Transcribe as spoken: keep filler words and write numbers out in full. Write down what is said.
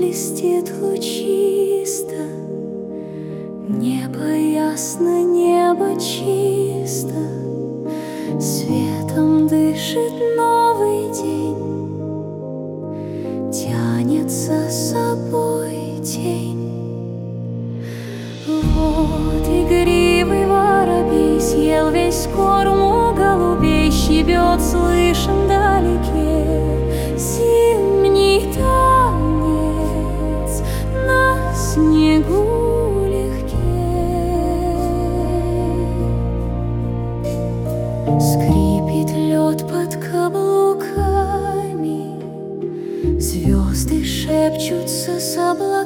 блестит лучисто, небо ясно, небо чисто, светом дышит новый день, тянет за собой тень. Вот игривый воробей съел весь корм у голубей, щебет слышен вдалеке зимний танец на снегу легке. Скрипит лед под каблуками, звезды шепчутся с облаками.